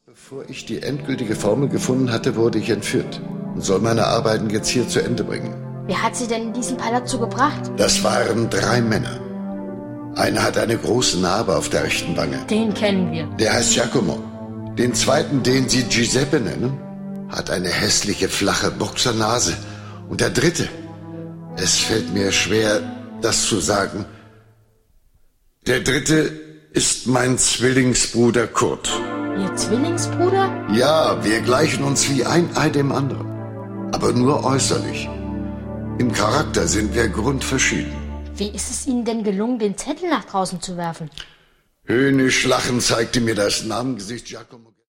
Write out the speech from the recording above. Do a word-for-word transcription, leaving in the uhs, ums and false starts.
Bevor ich die endgültige Formel gefunden hatte, wurde ich entführt und soll meine Arbeiten jetzt hier zu Ende bringen. Wer hat Sie denn in diesen Palazzo gebracht? Das waren drei Männer. Einer hat eine große Narbe auf der rechten Wange. Den kennen wir. Der heißt Giacomo. Den zweiten, den Sie Giuseppe nennen, hat eine hässliche, flache Boxernase. Und der dritte, es fällt mir schwer, das zu sagen, der dritte ist mein Zwillingsbruder Kurt. Ihr Zwillingsbruder? Ja, wir gleichen uns wie ein Ei dem anderen. Aber nur äußerlich. Im Charakter sind wir grundverschieden. Wie ist es Ihnen denn gelungen, den Zettel nach draußen zu werfen? Höhnisch lachend zeigte mir das Namengesicht Giacomo.